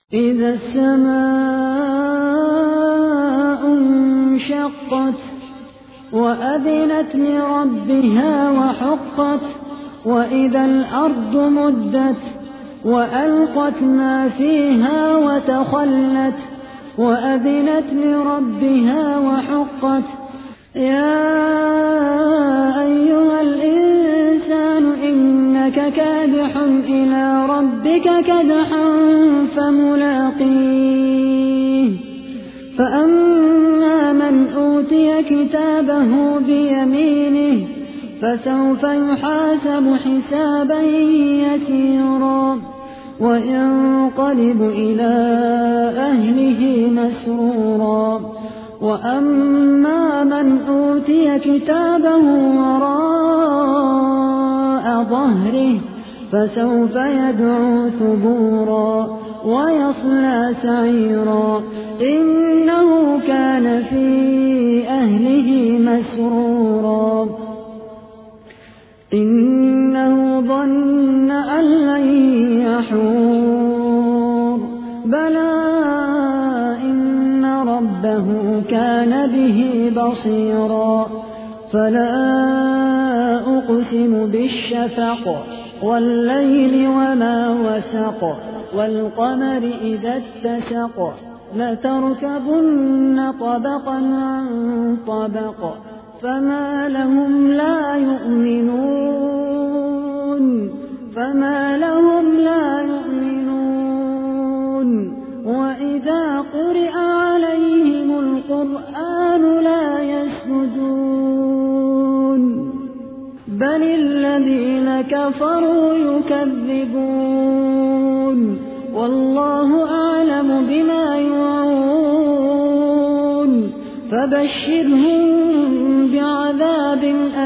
إذا السماء انشقت وأذنت لربها وحقت وإذا الأرض مدت وألقت ما فيها وتخلت وأذنت لربها وحقت يا أيها الإنسان إنك كادح إلى ربك كدحا فملاقيه فأما من أوتي كتابه بيمينه فسوف يحاسب حسابا يسيرا وينقلب إلى أهله مسرورا وأما من أوتي كتابه وراء ظهره فسوف يدعو ثبورا ويصلى سعيرا إنه كان في أهله مسرورا إنه ظن أن لن يحور بلى إن ربه كان به بصيرا فلا أقسم بالشفق والليل وما وسق والقمر إذا اتسق لتركبن طبقا عن طبق فما لهم لا يؤمنون وإذا قرئ عليهم القرآن لا يسجدون بل الذين كفروا يكذبون والله أعلم بما يوعون فبشرهم بعذاب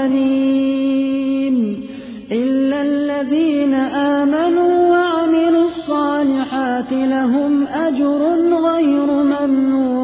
أليم إلا الذين آمنوا وعملوا الصالحات لهم أجر غير ممنون